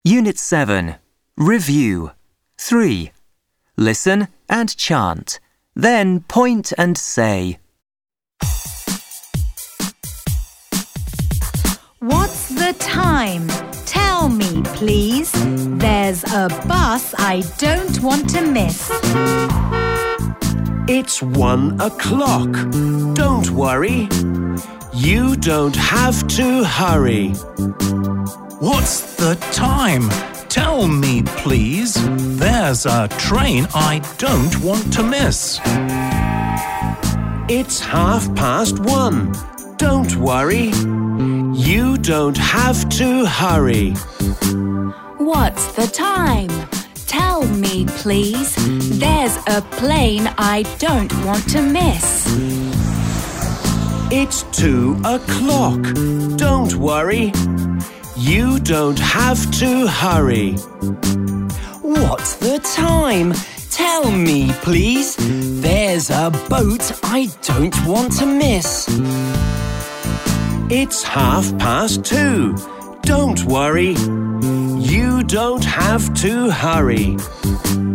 Unit 7. Review. 3. Listen and chant. Then point and say. What's the time? Tell me, please. There's a bus I don't want to miss. It's 1 o'clock. Don't worry. You don't have to hurry. What's the time? Tell me, please. There's a train I don't want to miss. It's 1:30. Don't worry. You don't have to hurry. What's the time? Tell me, please. There's a plane I don't want to miss. It's 2 o'clock. Don't worry. You don't have to hurry. What's the time? Tell me, please. There's a boat I don't want to miss. It's 2:30. Don't worry. You don't have to hurry.